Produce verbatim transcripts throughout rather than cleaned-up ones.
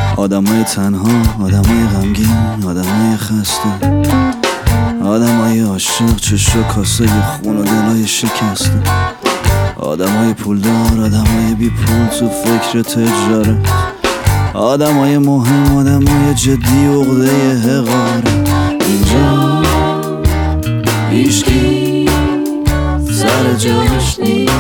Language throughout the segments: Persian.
آدمای تنها، آدمای غمگین، آدمای خسته، آدمای عاشق، چشم و کاسه خون و دلای شکسته، آدمای پولدار، آدمای بی پول تو فکر تجارت، آدمای مهم، آدمای جدی و عقده حقارت. اینجا هیچکی سر جاش نیست،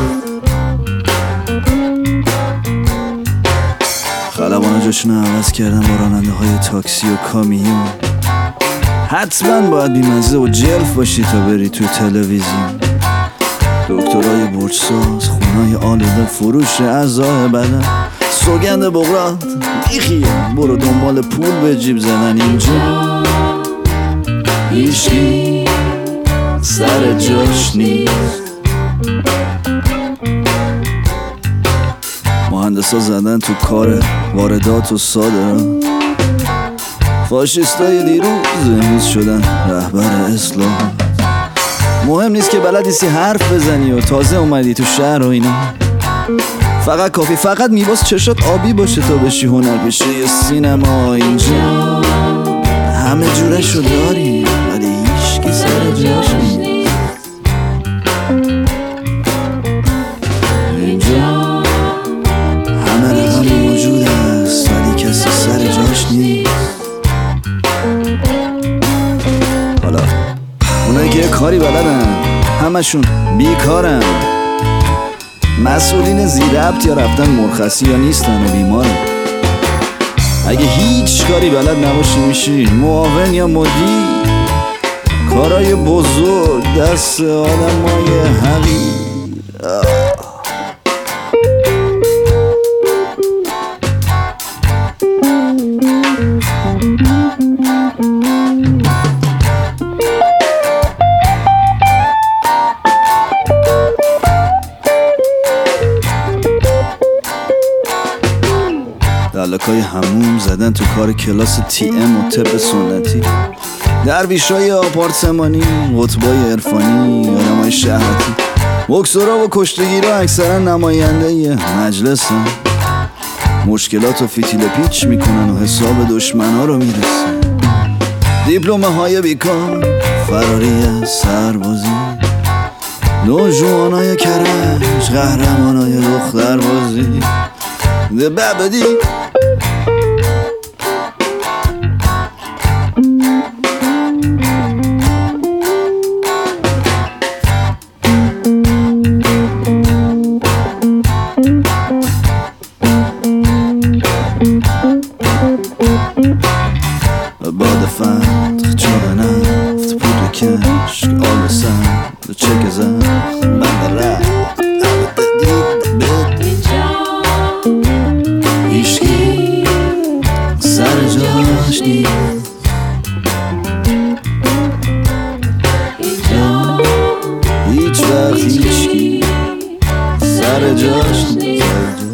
خلبانا جاشون عوض کردن با راننده های تاکسی و کامیون. حتما باید بیمزه و جلف باشی تا بری تو تلویزیون. دکترای برجساز، خونای آلوده، فروش اعضای بدن، سوگند بغرات بیخیه، برو دنبال پول به جیب زدن. اینجا هیچکی سر جاش نیست. مهندسا زدن تو کار واردات و صادرات، فاشیستای دیروز امروز شدن رهبر اصلاحات. مهم نیست که بلد نیستی حرف بزنی و تازه اومدی تو شهر و اینا، فقط کافی فقط میباس چشات آبی باشه تا بشی هنرپیشه یه سینما. اینجا همه جورشو داری ولی هیچکی سر جاش نیست. اینجا همه رقم موجود است ولی کسی سر جاش نیست. حالا اونایی که یه کاری بلدن همشون بیکارن، مسئولین زیربط یا رفتن مرخصی یا نیستن و بیمارن. اگه هیچ کاری بلد نباشی میشی معاون یا مدیر. کارای بزرگ دست آدمای حقیر. دلکای هموم زدن تو کار کلاس تی ام و طب سنتی، درویشای آپارتمانی، قطبای عرفانی، آدمای شهرتی، بکسورا و کشتگیرا اکثرا نماینده مجلسن. مشکلات و فتیل پیچ میکنن و حساب دشمنا رو میرسن. دیپلمه های بیکار، فراری از سربازی، نوجوانای کرج، قهرمانای دختربازی. ده ببدی باد فتح، چاه نفت، پودر کشک، آب سند، چک زخم، من رفت هیچکی سر جاش نیست. هیچ وقت هیچکی سر جاش نیست.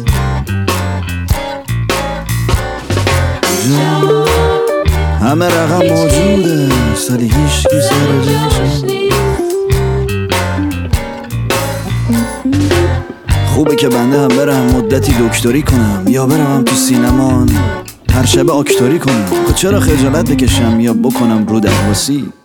همه رقم موجوده ولی هیچکی سر جاش نیست. خوبه که بنده هم برم مدتی دکتری کنم یا برم هم تو سینمان هر شب آکتوری کنم. خب چرا خجالت بکشم یا بکنم رو درواسی؟